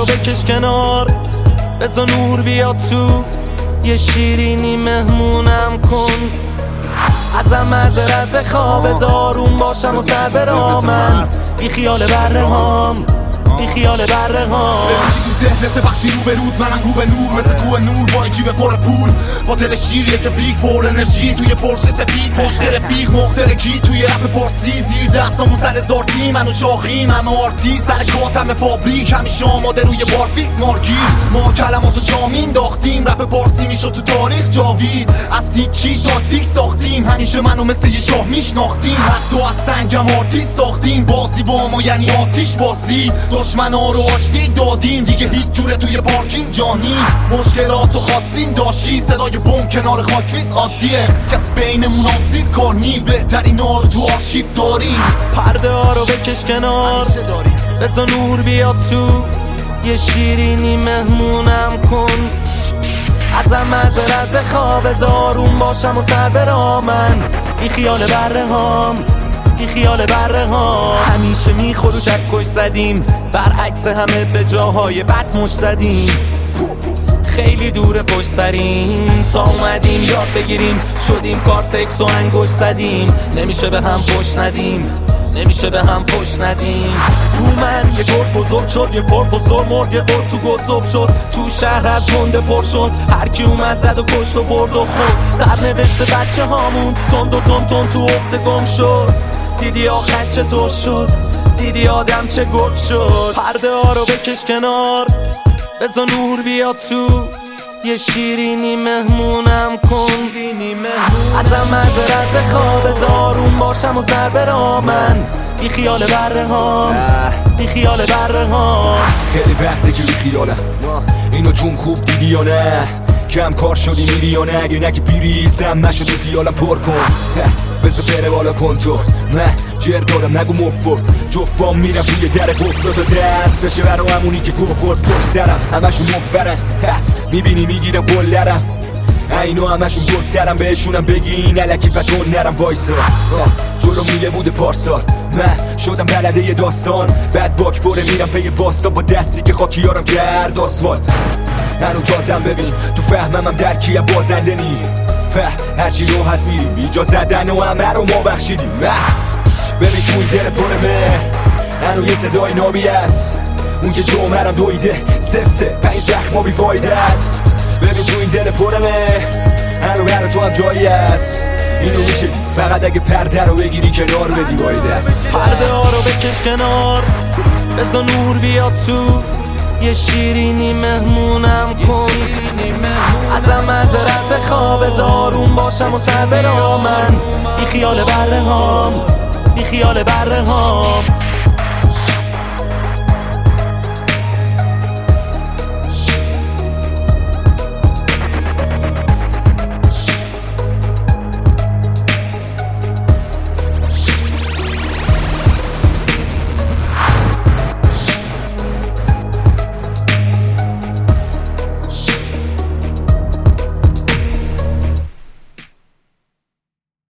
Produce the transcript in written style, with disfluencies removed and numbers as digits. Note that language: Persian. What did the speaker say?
رو بکش کنار، بذار نور بیاد تو، یه شیرینی مهمونم کن. ازم معذرت بخوا، بذار آروم باشم و سر برامن. بی خیال بره هام، بی خیال بره هام. تو ذهنت وقتی رو به رود، منم رو به نور، مثل کوه نور با جیب پر پول، با دل شیریه که بیگ پر انرژی توی پرش سفید، پشت رفیق مخترکی توی رپ پارسی، زیر دستامون سر زارتی، منو شاخی من آرتی، سر کاتم فابریک همیشه آماده روی بار فیکس مارکی. ما کلماتو جامین داختیم، رپ پارسی میشد تو تاریخ جاوید، از هیچی تاکتیک ساختیم، همیشه منو مثل یه شاه میشناختیم، حتی از سنگم آرتیست ساختیم، بازی با ما یعنی آتیش بازی، دشمنا رو آشتی دادیم، دیگه هیچ جوره توی پارکینگ جا نیست، مشکلاتو خواستیم داشتی، صدای بم کنار خاکریز عادیه، کس بینمون آزید کار نی، بهترین ها رو تو آرشیو داریم. پرده ها رو بکش کنار، بذار نور بیاد تو، یه شیرینی مهمونم کن. ازم معذرت بخوا، بذار آروم باشم و سر برامن. بی خیال بره هام، بی خیال بره ها. همیشه میخور و چکش زدیم، برعکس همه به جاهای بد مش زدیم. خیلی دور پشت سریم، تا اومدیم یاد بگیریم، شدیم کارتکس و انگوش زدیم. نمیشه به هم فش ندیم، نمیشه به هم فش ندیم. تو من یه گرد بزرگ شد، یه پروفسور مرد، یه گرد تو گذب شد، تو شهر از گنده پر شد، هر کی اومد زد و کشت و برد و خود. سرنوشت بچه هامون تند و تند تو عقده گم شد، دیدی آخر چطور شد، دیدی آدم چه گرد شد. پرده ها رو بکش کنار، بذار نور بیاد تو، یه شیرینی مهمونم کن. ازم معذرت بخوا، بذار آروم باشم و سر برامن. بی خیال بره هام، بی خیال بره هام. خیلی وقته که بی خیالم، اینو توم خوب دیدی یا نه؟ کم کار شدی میری یا نه؟ اگه نگی بیریزم نشد تو خیالم پر کن، بذار بره بالا کن تو، نه جر دارم نگو مفرد، جفام میرم توی در گفتاد و دست بشه برا همونی که گوه خورد پر سرم، همشون مفرن میبینی میگیرم گلرم، اینو همشون گلترم، بهشونم بگین علکی بدون نرم وایسا. جلو میله بوده پارسال، من شدم بلده یه داستان، بعد باک فوره میرم پی باستا، با دستی که خاکیارم کرد آسفالت. هنو تازم ببین تو فهمم هم درکی هم بازنده نی، هرچی رو هست میریم ایجا زدن و همه رو ما بخشیدیم. ببین تو این دل پر مهر هنو یه صدای نابی است، اون که جومرم دویده سفته، پنج زخم بی فایده است. ببین تو این دل پر مهر هنو برا تو هم جایی است، اینو میشه دید فقط اگه پرده رو بگیری کنار بدی باید است. پرده ها رو بکش کنار، بذار نور بیاد تو، یه شیرینی مهمونم کن. ازم معذرت بخوا، بذار آروم باشم و سر برامن. بی خیال بره هام، بی خیال بره هام.